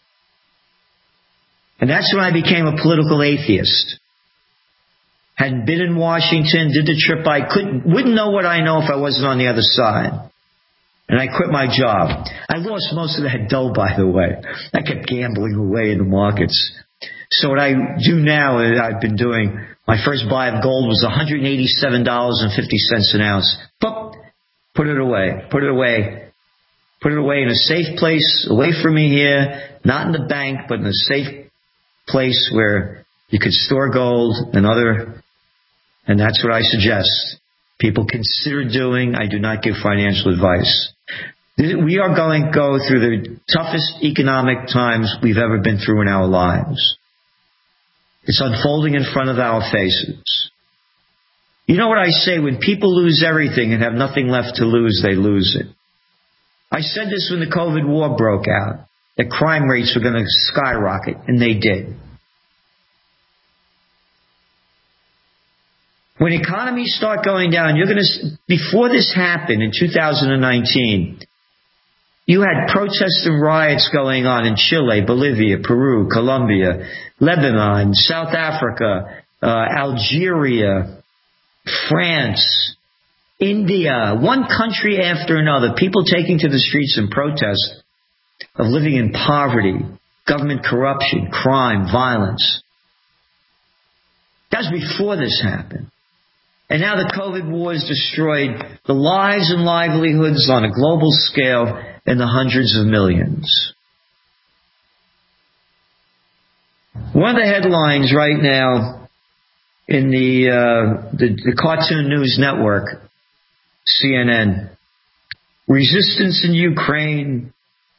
And that's when I became a political atheist. Hadn't been in Washington, did the trip. I couldn't, wouldn't know what I know if I wasn't on the other side. And I quit my job. I lost most of that dough, by the way. I kept gambling away in the markets. So what I do now, I've been doing, my first buy of gold was one hundred eighty-seven dollars and fifty cents an ounce. Boop, put it away, put it away. Put it away in a safe place, away from me here, not in the bank, but in a safe place where you could store gold and other, and that's what I suggest people consider doing. I do not give financial advice. We are going to go through the toughest economic times we've ever been through in our lives. It's unfolding in front of our faces. You know what I say? When people lose everything and have nothing left to lose, they lose it. I said this when the COVID war broke out, that crime rates were going to skyrocket, and they did. When economies start going down, you're going to, before this happened in two thousand nineteen, you had protests and riots going on in Chile, Bolivia, Peru, Colombia, Lebanon, South Africa, uh, Algeria, France, India, one country after another, people taking to the streets in protest of living in poverty, government corruption, crime, violence. That was before this happened. And now the COVID war has destroyed the lives and livelihoods on a global scale in the hundreds of millions. One of the headlines right now in the, uh, the, the Cartoon News Network, C N N, resistance in Ukraine,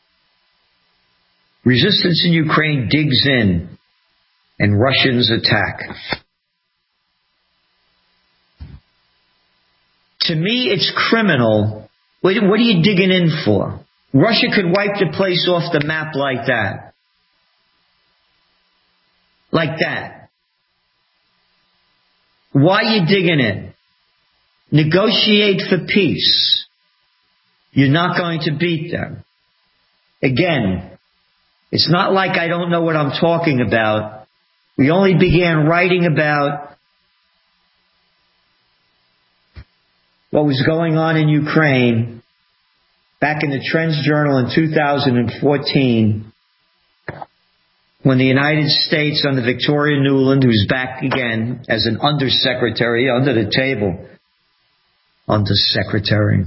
resistance in Ukraine digs in and Russians attack. To me, it's criminal. What are you digging in for? Russia could wipe the place off the map like that. Like that. Why are you digging in? Negotiate for peace. You're not going to beat them. Again, it's not like I don't know what I'm talking about. We only began writing about what was going on in Ukraine back in the Trends Journal in two thousand fourteen, when the United States, under Victoria Nuland, who's back again as an undersecretary, under the table, undersecretary,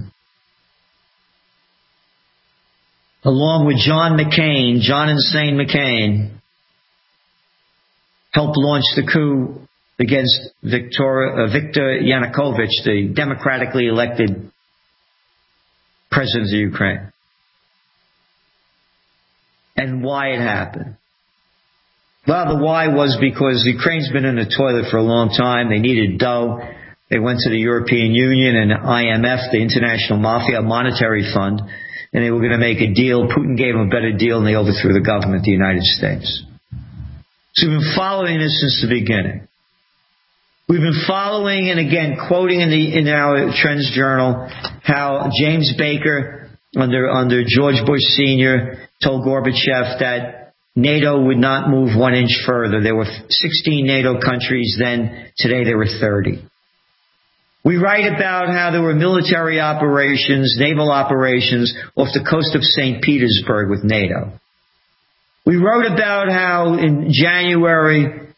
along with John McCain, John Insane McCain, helped launch the coup against Victor, uh, Viktor Yanukovych, the democratically elected president of Ukraine. And why it happened. Well, the why was because Ukraine's been in the toilet for a long time. They needed dough. They went to the European Union and I M F, the International Mafia Monetary Fund, and they were going to make a deal. Putin gave them a better deal, and they overthrew the government of the United States. So we've been following this since the beginning. We've been following, and again, quoting in the in our Trends Journal, how James Baker, under under George Bush Senior, told Gorbachev that NATO would not move one inch further. There were sixteen NATO countries then. Today there were thirty. We write about how there were military operations, naval operations off the coast of Saint Petersburg with NATO. We wrote about how in January,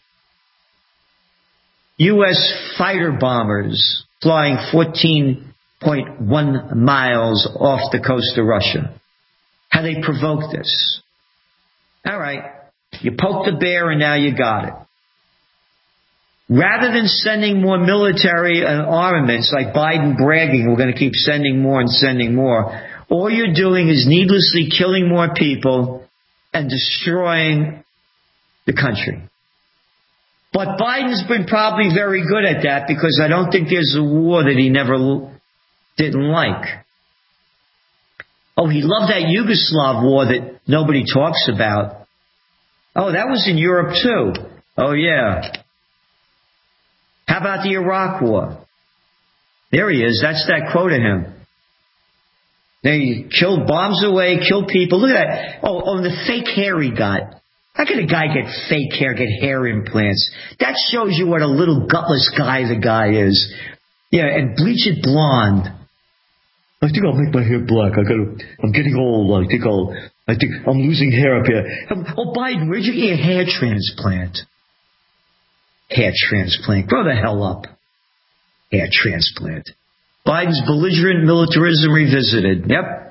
U S fighter bombers flying fourteen point one miles off the coast of Russia. How they provoked this. All right, you poked the bear and now you got it. Rather than sending more military and armaments, like Biden bragging, we're going to keep sending more and sending more, all you're doing is needlessly killing more people and destroying the country. But Biden's been probably very good at that, because I don't think there's a war that he never didn't like. Oh, he loved that Yugoslav war that nobody talks about. Oh, that was in Europe too. Oh, yeah. How about the Iraq war? There he is. That's that quote of him. They killed bombs away, killed people. Look at that. Oh, oh, the fake hair he got. How can a guy get fake hair, get hair implants? That shows you what a little gutless guy the guy is. Yeah, and bleach it blonde. I think I'll make my hair black. I gotta, I'm getting old. I think I'll, I think I'm losing hair up here. Oh, Biden, where'd you get a hair transplant? Hair transplant. Grow the hell up. Hair transplant. Biden's belligerent militarism revisited. Yep.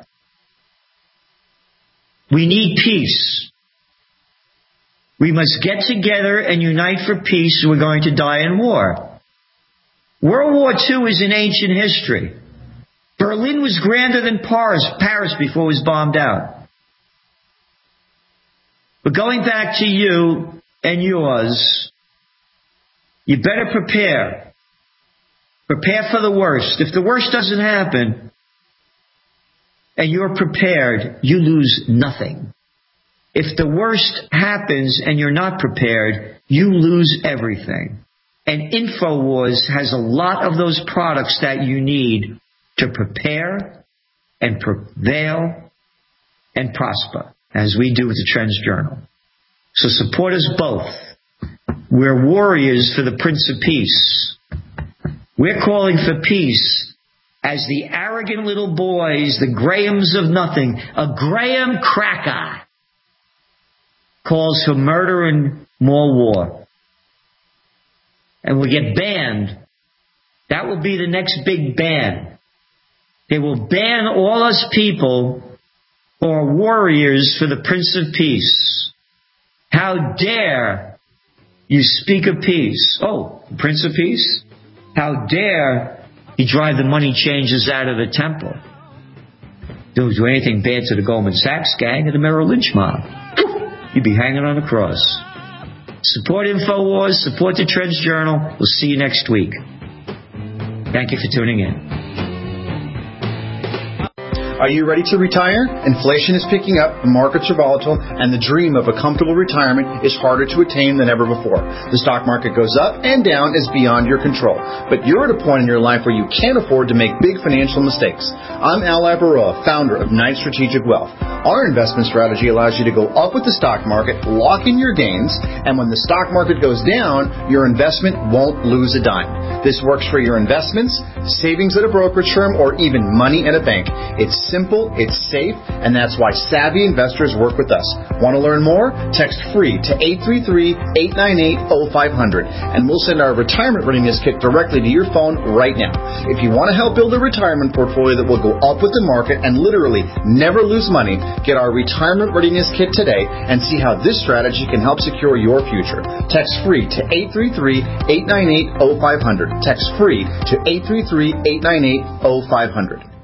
We need peace. We must get together and unite for peace, or we're going to die in war. World War Two is in ancient history. Berlin was grander than Paris, Paris before it was bombed out. But going back to you and yours, you better prepare. Prepare for the worst. If the worst doesn't happen and you're prepared, you lose nothing. If the worst happens and you're not prepared, you lose everything. And InfoWars has a lot of those products that you need to prepare and prevail and prosper, as we do with the Trends Journal. So support us both. We're warriors for the Prince of Peace. We're calling for peace as the arrogant little boys, the Grahams of nothing, a Graham cracker, calls for murder and more war. And we'll get banned. That will be the next big ban. They will ban all us people who are warriors for the Prince of Peace. How dare you speak of peace? Oh, Prince of Peace? How dare you drive the money changers out of the temple? Don't do anything bad to the Goldman Sachs gang or the Merrill Lynch mob. You'd be hanging on a cross. Support InfoWars, support the Trends Journal. We'll see you next week. Thank you for tuning in. Are you ready to retire? Inflation is picking up, the markets are volatile, and the dream of a comfortable retirement is harder to attain than ever before. The stock market goes up and down is beyond your control. But you're at a point in your life where you can't afford to make big financial mistakes. I'm Al Ibaroa, founder of Knight Strategic Wealth. Our investment strategy allows you to go up with the stock market, lock in your gains, and when the stock market goes down, your investment won't lose a dime. This works for your investments, savings at a brokerage firm, or even money in a bank. It's simple, it's safe, and that's why savvy investors work with us. Want to learn more? Text FREE to eight three three, eight nine eight, oh five hundred, and we'll send our retirement readiness kit directly to your phone right now. If you want to help build a retirement portfolio that will go up with the market and literally never lose money, get our retirement readiness kit today and see how this strategy can help secure your future. Text FREE to eight three three, eight nine eight, oh five hundred. Text FREE to eight three three, eight nine eight, oh five hundred.